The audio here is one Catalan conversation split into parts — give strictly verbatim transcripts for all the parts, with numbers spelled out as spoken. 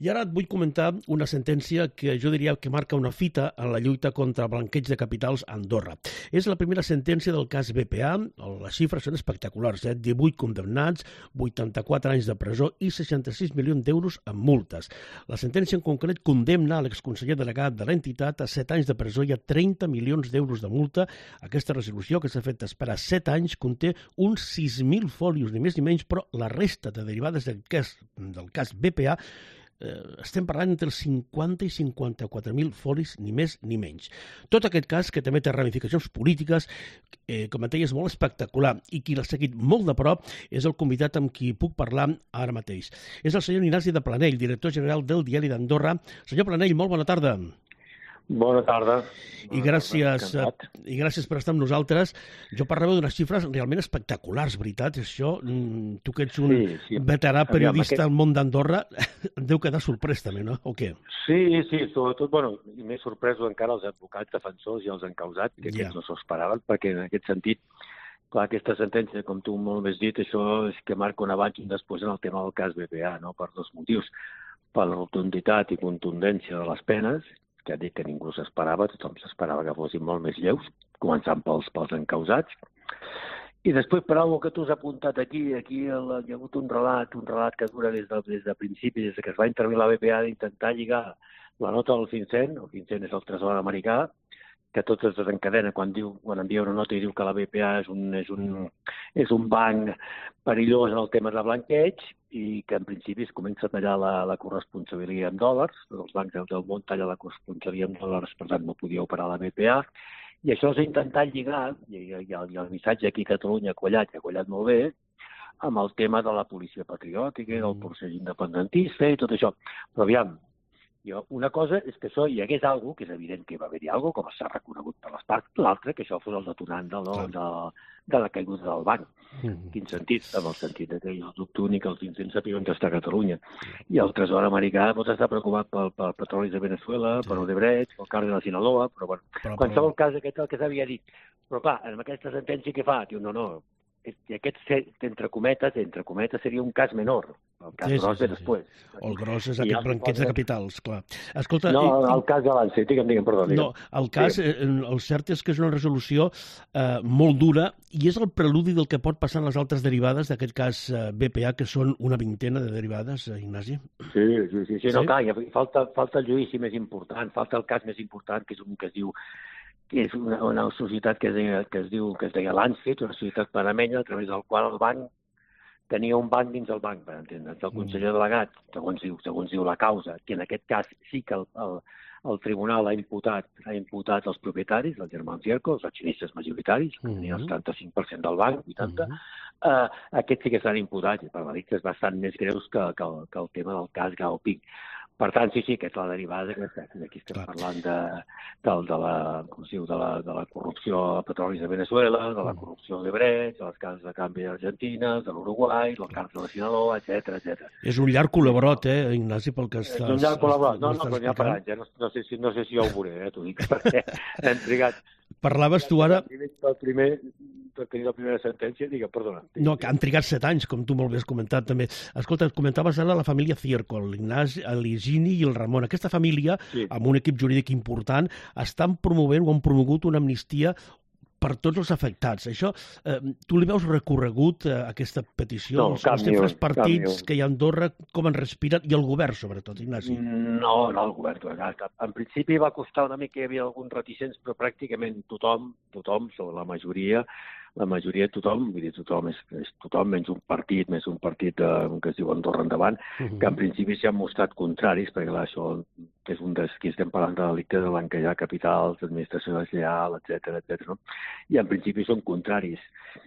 I ara et vull comentar una sentència que jo diria que marca una fita en la lluita contra el blanqueig de capitals a Andorra. És la primera sentència del cas B P A. Les xifres són espectaculars, eh? divuit condemnats, vuitanta-quatre anys de presó i seixanta-sis milions d'euros en multes. La sentència en concret condemna a l'exconseller delegat de l'entitat a set anys de presó i a trenta milions d'euros de multa. Aquesta resolució, que s'ha fet esperar set anys, conté uns sis mil folios, ni més ni menys, però la resta de derivades del cas, del cas B P A eh, estem parlant entre els cinquanta i cinquanta-quatre mil folis, ni més ni menys. Tot aquest cas, que també té ramificacions polítiques, eh, com et deia, és molt espectacular, i qui l'ha seguit molt de prop és el convidat amb qui puc parlar ara mateix. És el senyor Ignasi de Planell, director general del Diari d'Andorra. Senyor Planell, molt bona tarda. Bona tarda. I gràcies, I gràcies per estar amb nosaltres. Jo parlava d'unes xifres realment espectaculars, veritat. Això, tu que ets un sí, sí. veterà periodista Aviam, aquest... al món d'Andorra, et deu quedar sorprès també, no? O què? Sí, sí, sobretot, bueno, i m'he sorprès encara els advocats defensors i els encausats, que yeah. aquests no s'ho esperaven, perquè en aquest sentit, clar, aquesta sentència, com tu molt més dit, això és que marca un abans i un després en el tema del cas B P A, no? Per dos motius. Per la rotunditat i contundència de les penes, que ha dit que ningú s'esperava, tothom s'esperava que fossin molt més lleus, començant pels, pels encausats. I després, per alguna que tu has apuntat aquí, aquí el, hi ha hagut un relat, un relat que dura des de, des de principi, des que es va intervenir la B P A, d'intentar lligar la nota del FinCEN, el FinCEN és el tresor americà, que tot es desencadena quan, diu, quan envia una nota i diu que la B P A és un, és un, és un banc perillós en el tema de blanqueig i que en principi es comença a tallar la, la corresponsabilitat en dòlars. Els bancs del món tallen la corresponsabilitat en dòlars, per tant no podia operar la B P A. I això s'ha intentat lligar, i, i, el, i el missatge aquí a Catalunya ha quallat, ha quallat molt bé, amb el tema de la policia patriòtica, del procés independentista i tot això. Però aviam, jo, una cosa és que això hi hagués alguna cosa, que és evident que hi va haver-hi alguna cosa, com s'ha reconegut per les parts, l'altra que això fos el detonant de, de, de, de la caiguda del banc. Mm. Quin sentit? En el sentit que jo dubto ni que els FinCEN sàpiga on està Catalunya. I el tresor americà pot estar preocupat pel, pel petroli de Venezuela, sí. per Odebrecht, pel càrrel de Sinaloa, però bueno, però, qualsevol però... cas aquest el que s'havia dit. Però clar, en aquesta sentència què fa? Diu, no, no, i aquest, entre cometes, entre cometes, seria un cas menor. El cas sí, gros sí, ve sí, després. Sí. El gros és aquest blanqueig de capitals, clar. Escolta, no, i, el cas d'abans, sí, digue'm, digue'm, perdó. Digue'm. No, el cas, digue'm. el cert és que és una resolució eh, molt dura i és el preludi del que pot passar en les altres derivades d'aquest cas eh, B P A, que són una vintena de derivades, eh, Ignasi. Sí, sí, sí, sí, no, clar, falta, falta el judici més important, falta el cas més important, que és un que es diu que és una, una societat que es, deia, que es diu que es deia Lancet, una societat panamenya, a través del qual el banc tenia un banc dins el banc, per entendre's. El conseller delegat, segons diu, segons diu la causa, que en aquest cas sí que el, el, el tribunal ha imputat, ha imputat els propietaris, els germans Zierko, els accionistes majoritaris, que tenien el setanta-cinc per cent del banc, vuitanta per cent, uh-huh. uh, aquests sí que estan imputats, i per delictes bastant més greus que, que, el, que el tema del cas Gaoping. Per tant, sí, sí, aquesta és la derivada, que aquí estem clar. parlant de, de, de, la, com es diu, de, la, de la corrupció a petrolis de Venezuela, de la corrupció de Brecht, de les cases de canvi d'Argentina, de l'Uruguai, del càrtel de Sinaloa, etcètera, etcètera. És un llarg col·laborat, eh, Ignasi, pel que estàs... És un llarg col·laborat, no, no, però n'hi ha per anys, eh? no, no, sé si, no sé si ja ho veuré, eh, t'ho dic, perquè hem trigat... Parlaves tu ara... El primer, per tenir la primera sentència, digue, perdona. No, que han trigat set anys, com tu molt bé has comentat també. Escolta, comentaves ara la família Zierko, l'Ignasi, l'Higini i el Ramon. Aquesta família, sí. amb un equip jurídic important, estan promovent o han promogut una amnistia per tots els afectats. Això, eh, tu li veus recorregut a eh, aquesta petició? No, els, els diferents partits que hi ha a Andorra, com en respiren, i el govern, sobretot, Ignasi? No, no, el govern. En principi va costar una mica, hi havia alguns reticents, però pràcticament tothom, tothom, sobre la majoria, la majoria de tothom, vull dir, tothom és, és tothom, menys un partit, més un partit de, que es diu Andorra Endavant, uh-huh. que en principi s'hi han mostrat contraris, perquè clar, això és un dels que estem parlant de delicte de blanquejar capitals, administració deslleial, etcètera, etcètera, no? I en principi són contraris.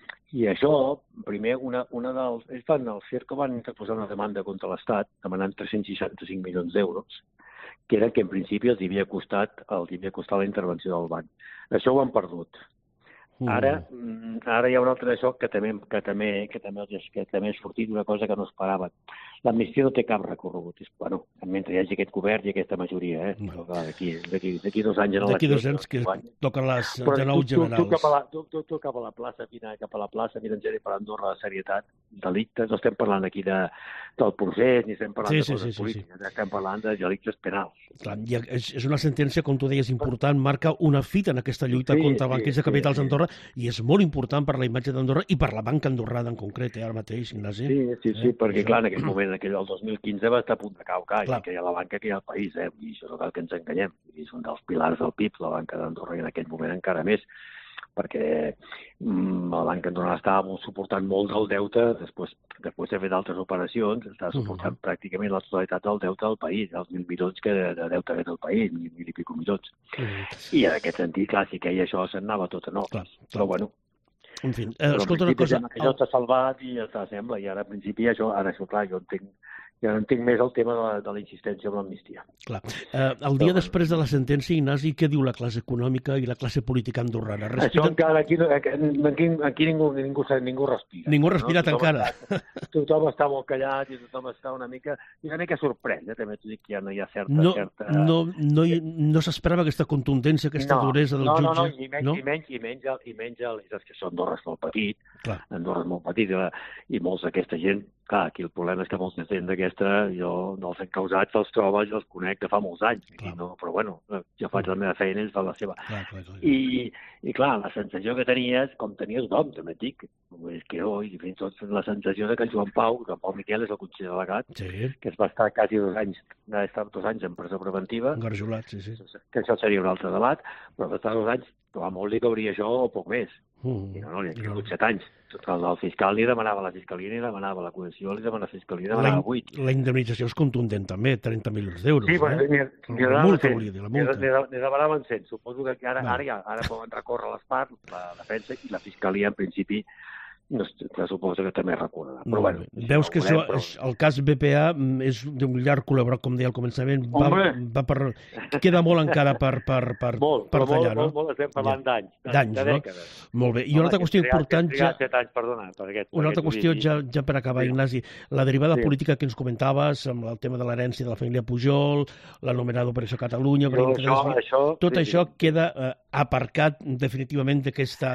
I això, primer, una, una dels... Ells van, el Zierko van interposar una demanda contra l'Estat, demanant tres-cents seixanta-cinc milions d'euros, que era que en principi els havia costat, els havia costat la intervenció del banc. Això ho han perdut. Ara, ara hi ha un altre d'això que també, que també, que també, que també ha sortit una cosa que no esperava. L'amnistia no té cap recorregut. Bueno, mentre hi hagi aquest govern i aquesta majoria, eh? No. D'aquí dos anys... D'aquí dos anys que toquen les genous generals. Tu, tu, cap a la, tu, tu, tu cap a la plaça, cap a la plaça financera i per Andorra de serietat, delictes, no estem parlant aquí de, del procés, ni estem parlant sí, de coses sí, sí, polítiques, sí, sí. estem parlant de delictes penals. Clar, i és, és una sentència, com tu deies, important, marca una fita en aquesta lluita sí, contra banquers sí, de capitals d'Andorra sí, sí. i és molt important per la imatge d'Andorra i per la banca andorrana en concret, eh, ara mateix, Ignasi. Sí, sí, sí, eh? perquè clar, en aquell moment, en aquell, el dos mil quinze va estar a punt de caucar, i que hi ha la banca, que hi ha el país, eh? I això no cal que ens enganyem. És un dels pilars del P I B, la banca d'Andorra, i en aquell moment encara més, perquè mm, la banca andorrana estava suportant molt del deute, després, després de fer d'altres operacions, estava suportant uh -huh. pràcticament la totalitat del deute del país, els mil milions que de, de deute del país, mil, mil i pico milions. Uh -huh. I en aquest sentit, clar, si queia això, se'n anava tot a nou. Clar, clar. Però bueno, en fi, eh, escolta una cosa... Que això t'ha salvat i ja està, sembla, i ara, al principi, això, ara, això, clar, jo entenc, ja no entenc més el tema de la, de la insistència amb l'amnistia. Clar. Eh, el dia Però, després de la sentència, Ignasi, què diu la classe econòmica i la classe política andorrana? Respira... Això encara aquí, aquí, aquí ningú, ningú, ningú respira. Ningú ha respirat no? tothom encara. Està, tothom està molt callat i tothom està una mica, una mica sorprès, eh? També t'ho dic que ja no hi ha certa... No, certa... no, no, no s'esperava aquesta contundència, aquesta no, duresa del no, jutge? No, no, i menys, no? I menys, i menys, i menys, i menys que són Andorra és molt petit, Clar. Andorra és molt petit, i molts d'aquesta gent, clar, aquí el problema és que molts gent d'aquesta, jo dels encausats els trobo, jo els conec de fa molts anys, no, però bueno, jo faig la meva feina i ells fan la seva. Clar, clar, clar. I, I clar, la sensació que tenies, com tenies tothom, també et dic, és que jo, i fins i tot la sensació de que el Joan Pau, que el Pau Miquel és el conseller delegat, sí. que es va estar quasi dos anys, va estar dos anys en presó preventiva, engarjolat, sí, sí. Que això seria un altre debat, però va estar dos anys, però molt li cauria això o poc més. Mm. I no, no, li ha tingut set anys. El, el fiscal li demanava la fiscalia, li demanava la coalició, li demanava la fiscalia, li demanava vuit. La indemnització és contundent també, trenta milions d'euros. Sí, però eh? la multa, volia dir, la multa. Li demanaven cent. Suposo que ara, ara, ja, ara poden recórrer les parts, la defensa i la fiscalia, en principi, no, que suposo que també recorrerà. Però, bueno, veus que això, però... el cas B P A és d'un llarg col·laborat, com deia al començament, va, va per, queda molt encara per, per, per, molt, per tallar, molt, no? Molt, molt, estem parlant ja. d'anys, d'anys, de no? dècades. Molt bé. I una altra qüestió important... Ja, set anys, perdona, per aquest, una altra qüestió, ja, ja per acabar, sí. Ignasi, la derivada sí. política que ens comentaves, amb el tema de l'herència de la família Pujol, l'anomenada Operació Catalunya... Però això, això, tot sí, això sí. queda eh, aparcat definitivament d'aquesta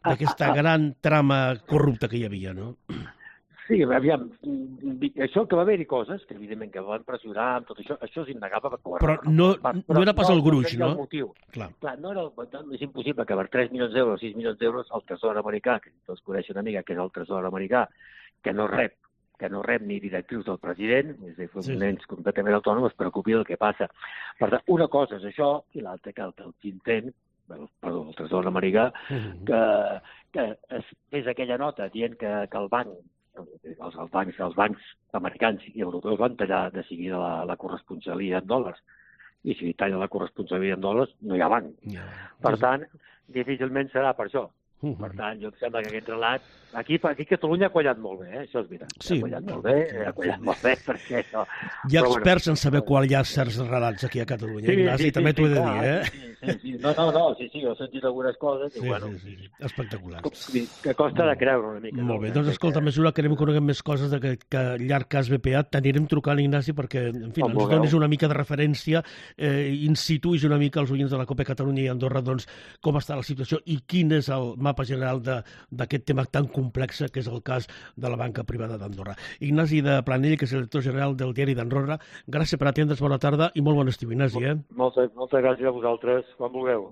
gran trama corrupta que hi havia, no? Sí, aviam, això que va haver-hi coses, que evidentment que van pressionar amb tot això, això és innegable. Però no, no era pas el gruix, no? El motiu. Clar. Clar, no era el, és impossible que per tres milions d'euros, sis milions d'euros, el tresor americà, que tots coneixen una mica, que és el tresor americà, que no rep que no rep ni directius del president, és a dir, sí, nens sí. completament autònoms, es preocupi del que passa. Per tant, una cosa és això, i l'altra que el, el Quinten, perdó, el tresor americà, uh-huh. que, que es fes aquella nota dient que, que el banc Els, els, bancs, els bancs americans i europeus van tallar de seguida la, la corresponsabilitat en dòlars. I si talla la corresponsabilitat en dòlars, no hi ha banc. Yeah. Per tant, difícilment serà per això. Uh-huh. Per tant, jo em sembla que aquest relat... Aquí, aquí Catalunya ha quallat molt bé, eh? Això és veritat. Sí. Ha quallat molt bé, ha quallat molt bé, perquè això... Hi ha experts bueno, en saber quan hi ha certs relats aquí a Catalunya, sí, Ignasi, sí, també sí, t'ho he de dir, eh? Sí, sí, sí. No, no, no, sí, sí, jo he sentit algunes coses, sí, i bueno... Sí, sí, espectacular. Que costa de creure una mica. Molt bé, doncs escolta, a mesura que anem coneixent més coses d'aquest llarg cas B P A, t'anirem trucant, Ignasi, perquè, en fi, ens donis una mica de referència, eh, instituïs una mica als oients de la Copa Catalunya i Andorra, doncs, com està la situació i quin és el mapa general d'aquest tema tan complex que és el cas de la banca privada d'Andorra. Ignasi de Planell, que és el director general del Diari d'Andorra, gràcies per atendre's, bona tarda i molt bon estiu, Ignasi. Eh? Moltes, moltes gràcies a vosaltres, quan vulgueu.